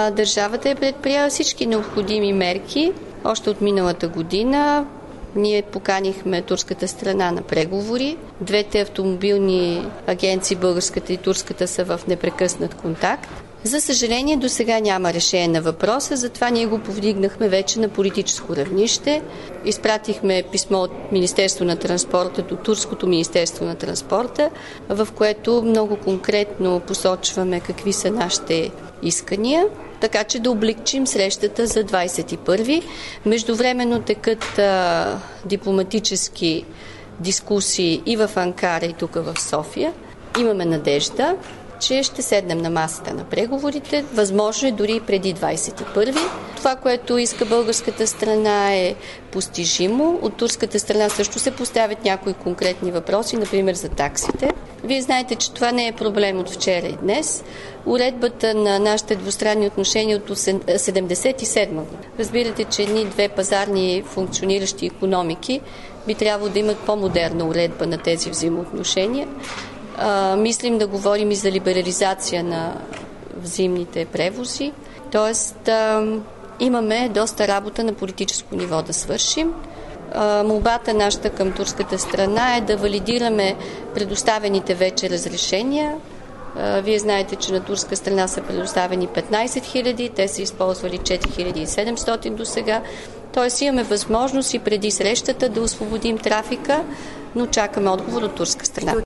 Държавата е предприела всички необходими мерки. Още от миналата година ние поканихме турската страна на преговори. Двете автомобилни агенции, българската и турската, са в непрекъснат контакт. За съжаление, до сега няма решение на въпроса, затова ние го повдигнахме вече на политическо равнище. Изпратихме писмо от Министерство на транспорта до Турското Министерство на транспорта, в което много конкретно посочваме какви са нашите искания, така че да облегчим срещата за 21-ви. Междувременно текат дипломатически дискусии и в Анкара, и тук в София. Имаме надежда, че ще седнем на масата на преговорите, възможно е дори преди 21-ви. Това, което иска българската страна, е постижимо. От турската страна също се поставят някои конкретни въпроси, например за таксите. Вие знаете, че това не е проблем от вчера и днес. Уредбата на нашите двустранни отношения от 1977 година. Разбирате, че едни две пазарни функциониращи икономики би трябвало да имат по-модерна уредба на тези взаимоотношения. Мислим да говорим и за либерализация на взаимните превози. Тоест, имаме доста работа на политическо ниво да свършим. Молбата нашата към турската страна е да валидираме предоставените вече разрешения. Вие знаете, че на турска страна са предоставени 15 000, те са използвали 4700 до сега. Тоест имаме възможност и преди срещата да освободим трафика, но чакаме отговор от турска страна.